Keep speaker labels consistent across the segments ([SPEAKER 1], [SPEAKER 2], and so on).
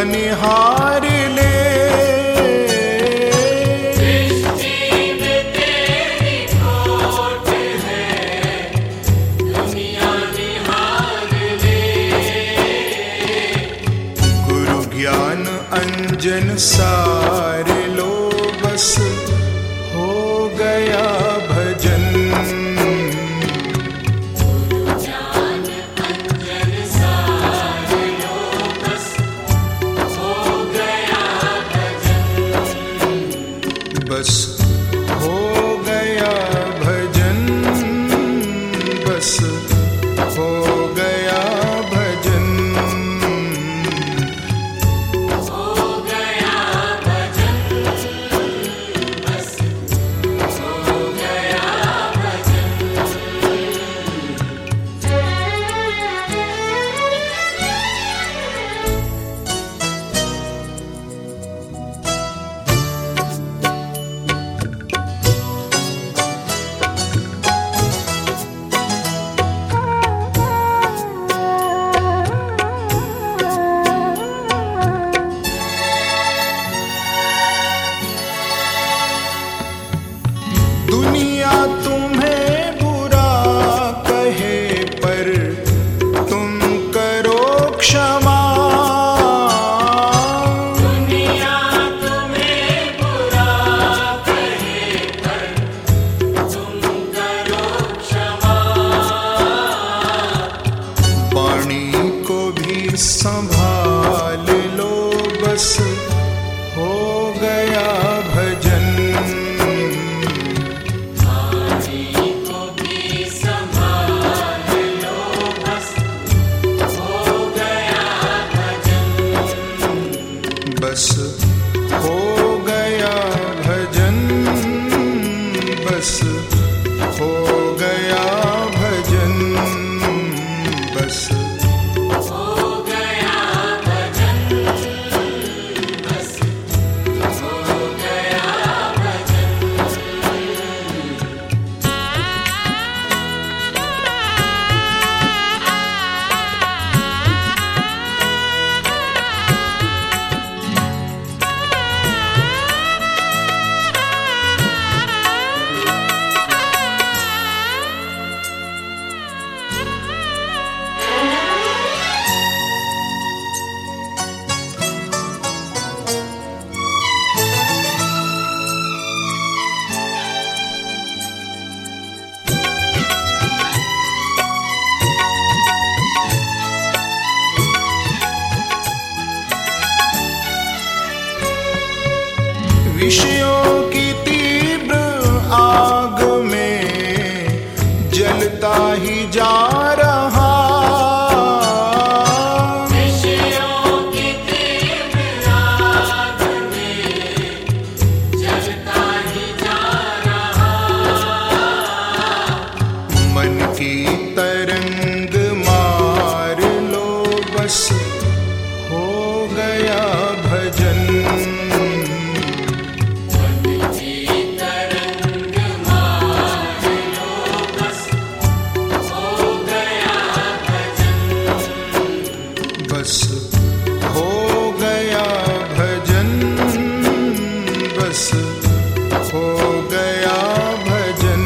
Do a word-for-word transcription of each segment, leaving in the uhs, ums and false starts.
[SPEAKER 1] निहार ले। अंजन सार लो बस हो गया भजन। गुरु ज्ञान अंजन सार लो बस हो गया भजन। बस हो गया भजन, बस हो गया भजन। दुनिया तुम्हें बुरा कहे पर तुम करो क्षमा। दुनिया तुम्हें बुरा कहे पर तुम करो क्षमा। वाणी को भी संभाल लो बस हो गया भजन। बस हो गया भजन, बस हो गया भजन, बस हो गया भजन, बस हो गया भजन। विषयों की तीव्र आग में जलता ही जा रहा। विषयों की तीव्र आग में जलता ही जा रहा। मन की तरंग मार लो बस हो गया भजन। बस हो गया भजन, बस हो गया भजन,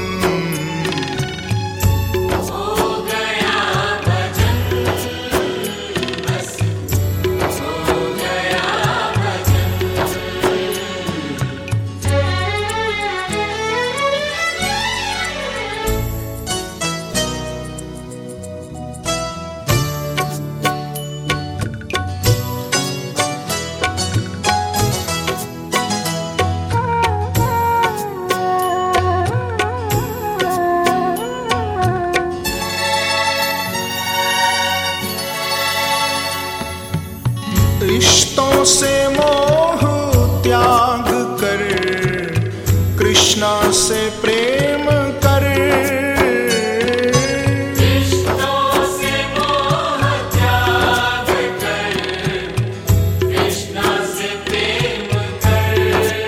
[SPEAKER 1] हो गया भजन, बस हो गया भजन। रिश्तों से मोह त्याग कर कृष्णा से प्रेम कर। रिश्तों से मोह त्याग कर कृष्णा से प्रेम कर।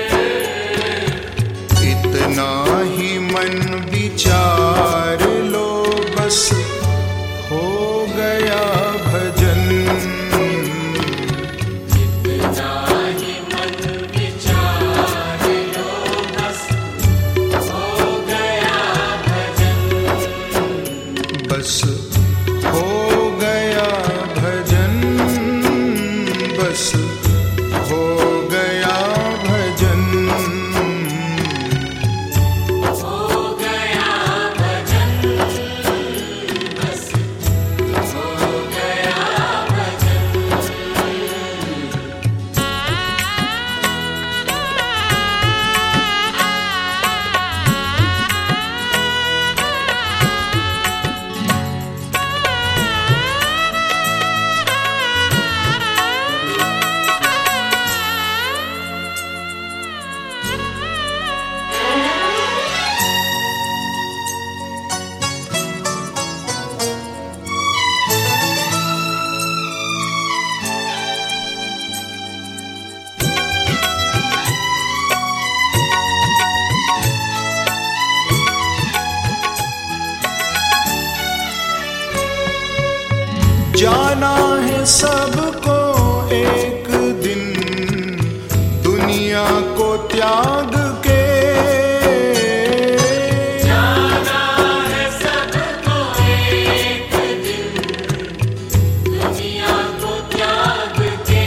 [SPEAKER 1] इतना ही मन विचार लो बस हो गया भजन। बस हो गया भजन,
[SPEAKER 2] हो गया भजन, बस हो गया भजन।
[SPEAKER 1] जाना है सबको एक दिन दुनिया को त्याग के,
[SPEAKER 2] जाना है सबको एक दिन दुनिया को त्याग के।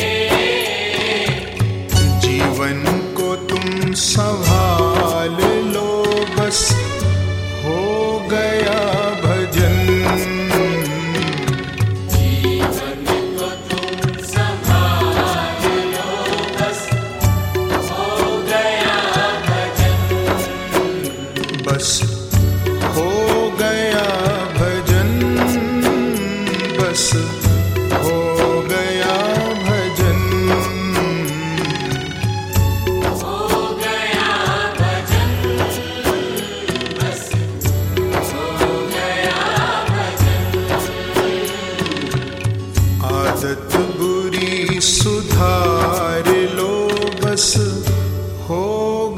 [SPEAKER 1] जीवन को तुम संभाल लो बस हो गया भजन,
[SPEAKER 2] जीवन को तुम संभाल लो बस हो गया भजन,
[SPEAKER 1] बस हो गया भजन, बस हो गया भजन,
[SPEAKER 2] हो गया भजन, बस हो गया भजन।
[SPEAKER 1] आदत बुरी सुधार लो बस हो